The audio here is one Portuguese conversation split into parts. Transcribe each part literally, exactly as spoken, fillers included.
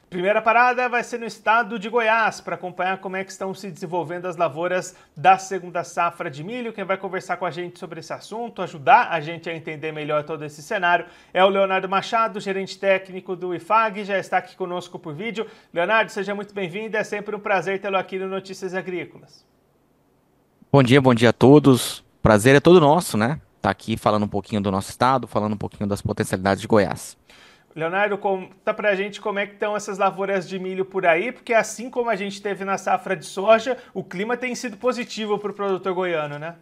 Primeira parada vai ser no estado de Goiás, para acompanhar como é que estão se desenvolvendo as lavouras da segunda safra de milho. Quem vai conversar com a gente sobre esse assunto, ajudar a gente a entender melhor todo esse cenário, é o Leonardo Machado, gerente técnico do I F A G, já está aqui conosco por vídeo. Leonardo, seja muito bem-vindo, é sempre um prazer tê-lo aqui no Notícias Agrícolas. Bom dia, bom dia a todos. Prazer é todo nosso, né? Tá aqui falando um pouquinho do nosso estado, falando um pouquinho das potencialidades de Goiás. Leonardo, conta pra gente como é que estão essas lavouras de milho por aí, porque assim como a gente teve na safra de soja, o clima tem sido positivo para o produtor goiano, né?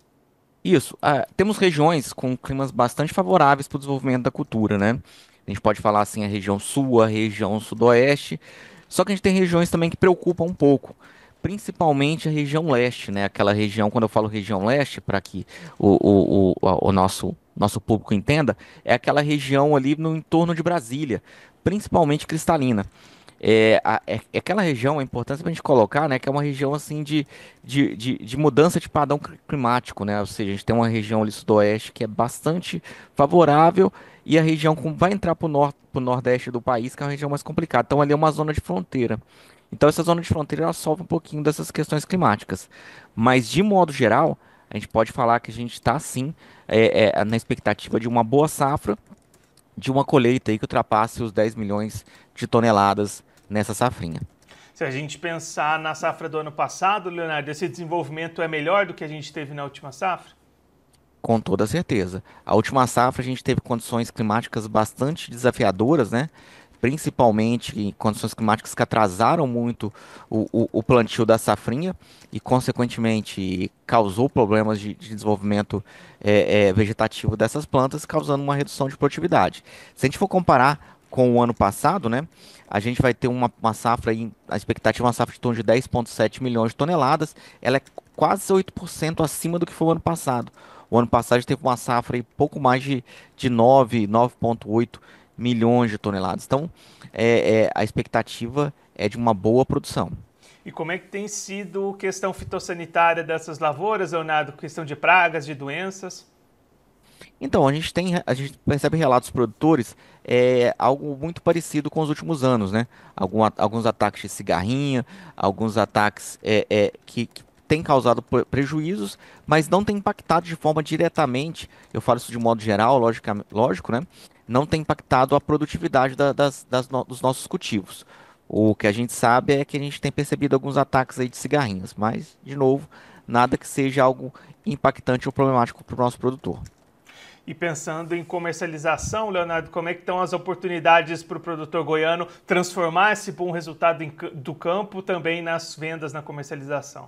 Isso, ah, temos regiões com climas bastante favoráveis para o desenvolvimento da cultura, né? A gente pode falar assim a região sul, a região sudoeste, só que a gente tem regiões também que preocupam um pouco, principalmente a região leste, né? Aquela região, quando eu falo região leste, para que o, o, o, a- o nosso, nosso público entenda, é aquela região ali no entorno de Brasília, principalmente cristalina. É, a- é- é aquela região, é importante a gente colocar, né, que é uma região assim de, de, de, de mudança de padrão cli- climático, né? Ou seja, a gente tem uma região ali sudoeste que é bastante favorável e a região com, vai entrar para o nor pro nordeste do país, que é uma região mais complicada. Então ali é uma zona de fronteira. Então essa zona de fronteira ela sofre um pouquinho dessas questões climáticas. Mas de modo geral, a gente pode falar que a gente está sim é, é, na expectativa de uma boa safra, de uma colheita aí que ultrapasse os dez milhões de toneladas nessa safrinha. Se a gente pensar na safra do ano passado, Leonardo, esse desenvolvimento é melhor do que a gente teve na última safra? Com toda certeza. A última safra a gente teve condições climáticas bastante desafiadoras, né? Principalmente em condições climáticas que atrasaram muito o, o- o plantio da safrinha e, consequentemente, causou problemas de, de desenvolvimento eh, eh, vegetativo dessas plantas, causando uma redução de produtividade. Se a gente for comparar com o ano passado, né? A gente vai ter uma, uma safra aí, a expectativa é uma safra de torno de dez vírgula sete milhões de toneladas. Ela é quase oito por cento acima do que foi o ano passado. O ano passado a gente teve uma safra aí pouco mais de, de nove, nove vírgula oito milhões de toneladas. Então, é, é, a expectativa é de uma boa produção. E como é que tem sido questão fitossanitária dessas lavouras, Leonardo? Questão de pragas, de doenças? Então, a gente tem, a gente percebe relatos dos produtores, é, algo muito parecido com os últimos anos, né? Algum a- alguns ataques de cigarrinha, alguns ataques é, é, que, que têm causado pre- prejuízos, mas não tem impactado de forma diretamente, eu falo isso de modo geral, logicamente, lógico, né? Não tem impactado a produtividade da- das, das no- dos nossos cultivos. O que a gente sabe é que a gente tem percebido alguns ataques aí de cigarrinhas, mas, de novo, nada que seja algo impactante ou problemático para o nosso produtor. E pensando em comercialização, Leonardo, como é que estão as oportunidades para o produtor goiano transformar esse bom resultado em ca- do campo também nas vendas na comercialização?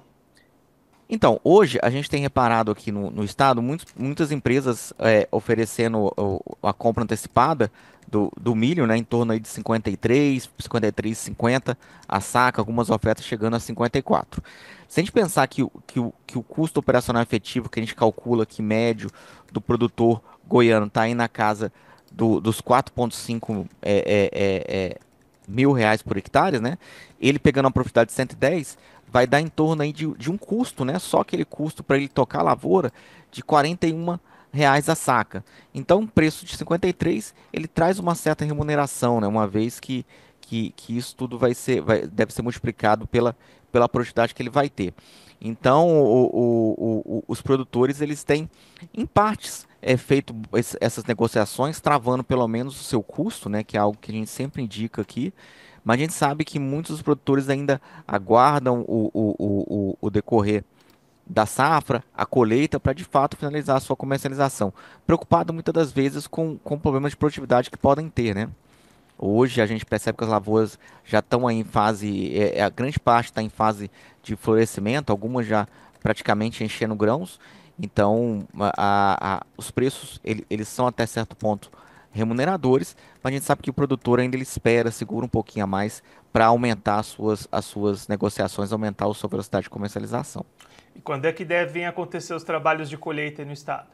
Então, hoje a gente tem reparado aqui no, no estado muitos- muitas empresas é, oferecendo o- a compra antecipada do, do milho, né, em torno aí de cinquenta e três, cinquenta e três, cinquenta a saca, algumas ofertas chegando a cinquenta e quatro. Se a gente pensar que, o- que, o, que o custo operacional efetivo que a gente calcula aqui médio do produtor goiano está aí na casa do- dos quatro vírgula cinco é, é, é, é, mil reais por hectare, né? Ele pegando uma profundidade de cento e dez vai dar em torno aí de, de um custo, né? Só aquele custo para ele tocar a lavoura de quarenta e um reais a saca. Então, o preço de cinquenta e três, ele traz uma certa remuneração, né? Uma vez que, que, que isso tudo vai ser, vai, deve ser multiplicado pela, pela produtividade que ele vai ter. Então, o- o- o- o- os produtores, eles têm, em partes, é, feito esse- essas negociações, travando pelo menos o seu custo, né? Que é algo que a gente sempre indica aqui. Mas a gente sabe que muitos dos produtores ainda aguardam o, o, o, o, o decorrer da safra, a colheita, para de fato finalizar a sua comercialização. Preocupado muitas das vezes com, com problemas de produtividade que podem ter, né? Hoje a gente percebe que as lavouras já estão aí em fase, é, é, a grande parte está em fase de florescimento, algumas já praticamente enchendo grãos. Então, a- a- os preços ele- eles são até certo ponto remuneradores, mas a gente sabe que o produtor ainda ele espera, segura um pouquinho a mais para aumentar as suas, as suas negociações, aumentar a sua velocidade de comercialização. E quando é que devem acontecer os trabalhos de colheita aí no estado?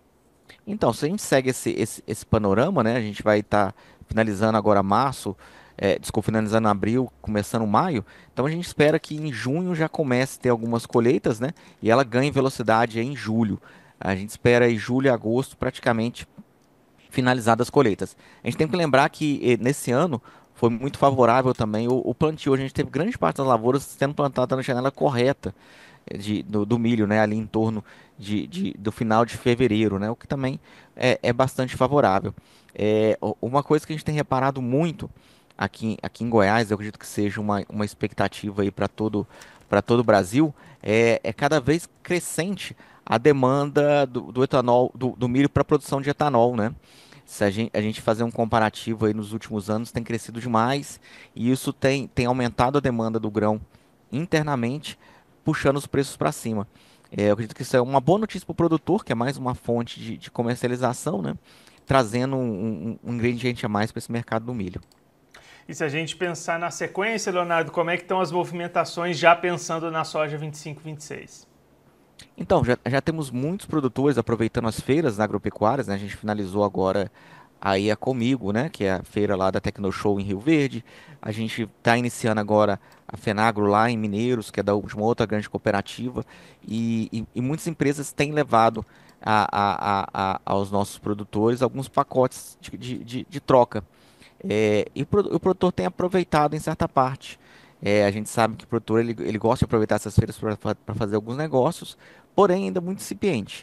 Então, se a gente segue esse, esse, esse panorama, né? A gente vai estar finalizando agora março, é, desculpa, finalizando abril, começando maio. Então a gente espera que em junho já comece a ter algumas colheitas, né? E ela ganhe velocidade em julho. A gente espera em julho e agosto praticamente finalizadas as colheitas. A gente tem que lembrar que eh, nesse ano foi muito favorável também o, o plantio. A gente teve grande parte das lavouras sendo plantada na janela correta de, do, do milho, né, ali em torno de, de- do final de fevereiro, né, o que também é, é bastante favorável. É, u- uma coisa que a gente tem reparado muito aqui, aqui em Goiás, eu acredito que seja uma, uma expectativa aí para todo, para todo o Brasil, é, é cada vez crescente a demanda do, do etanol, do, do milho para produção de etanol, né? Se a gente, a gente fazer um comparativo aí nos últimos anos, tem crescido demais e isso tem, tem aumentado a demanda do grão internamente, puxando os preços para cima. É, eu acredito que isso é uma boa notícia para o produtor, que é mais uma fonte de, de comercialização, né? Trazendo um, um- um ingrediente a mais para esse mercado do milho. E se a gente pensar na sequência, Leonardo, como é que estão as movimentações já pensando na soja vinte e cinco, vinte e seis? Então, já, já temos muitos produtores aproveitando as feiras agropecuárias, né? A gente finalizou agora aí a Comigo, né? Que é a feira lá da Tecnoshow em Rio Verde. A gente está iniciando agora a Fenagro lá em Mineiros, que é da de uma outra grande cooperativa. E, e- e muitas empresas têm levado a- a- a- a- aos nossos produtores alguns pacotes de, de- de- de troca. É, e o, produ- o produtor tem aproveitado em certa parte. É, a gente sabe que o produtor ele, ele gosta de aproveitar essas feiras para fazer alguns negócios, porém ainda muito incipiente.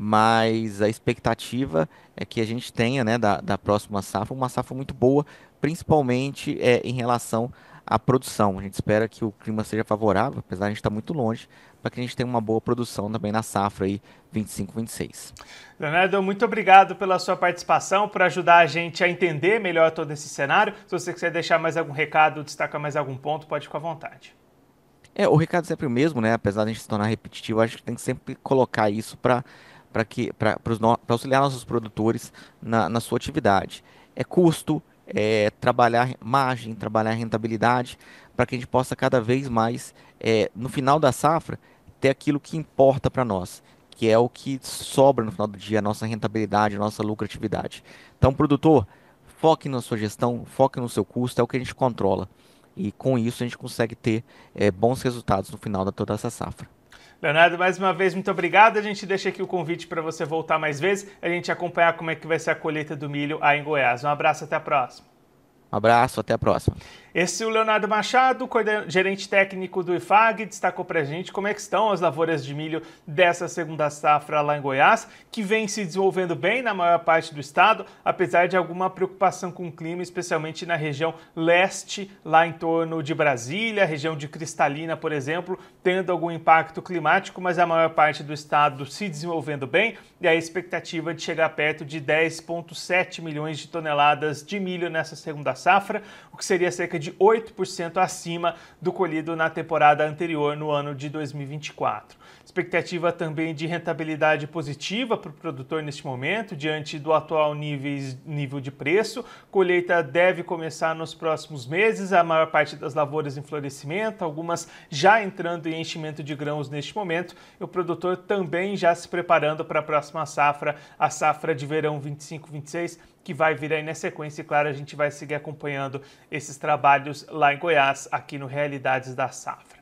Mas a expectativa é que a gente tenha, né, da, da próxima safra, uma safra muito boa, principalmente é, em relação à produção. A gente espera que o clima seja favorável, apesar de a gente estar muito longe, para que a gente tenha uma boa produção também na safra aí vinte e cinco, vinte e seis. Leonardo, muito obrigado pela sua participação, por ajudar a gente a entender melhor todo esse cenário. Se você quiser deixar mais algum recado, destacar mais algum ponto, pode ficar à vontade. É, o recado é sempre o mesmo, né? Apesar de a gente se tornar repetitivo, acho que tem que sempre colocar isso para para que para auxiliar nossos produtores na, na sua atividade. É custo, é trabalhar margem, trabalhar rentabilidade, para que a gente possa cada vez mais, é, no final da safra, ter aquilo que importa para nós, que é o que sobra no final do dia, a nossa rentabilidade, a nossa lucratividade. Então, produtor, foque na sua gestão, foque no seu custo, é o que a gente controla. E com isso a gente consegue ter é, bons resultados no final de toda essa safra. Leonardo, mais uma vez, muito obrigado. A gente deixa aqui o convite para você voltar mais vezes, a gente acompanhar como é que vai ser a colheita do milho aí em Goiás. Um abraço, até a próxima. Um abraço, até a próxima. Esse é o Leonardo Machado, gerente técnico do I F A G, destacou para a gente como é que estão as lavouras de milho dessa segunda safra lá em Goiás, que vem se desenvolvendo bem na maior parte do estado, apesar de alguma preocupação com o clima, especialmente na região leste, lá em torno de Brasília, região de Cristalina, por exemplo, tendo algum impacto climático, mas a maior parte do estado se desenvolvendo bem, e a expectativa de chegar perto de dez vírgula sete milhões de toneladas de milho nessa segunda safra, o que seria cerca de oito por cento acima do colhido na temporada anterior, no ano de dois mil e vinte e quatro. Expectativa também de rentabilidade positiva para o produtor neste momento, diante do atual níveis, nível de preço. Colheita deve começar nos próximos meses, a maior parte das lavouras em florescimento, algumas já entrando em enchimento de grãos neste momento, e o produtor também já se preparando para a próxima safra, a safra de verão vinte e cinco, vinte e seis, que vai vir aí na sequência. E claro, a gente vai seguir acompanhando esses trabalhos lá em Goiás, aqui no Realidades da Safra.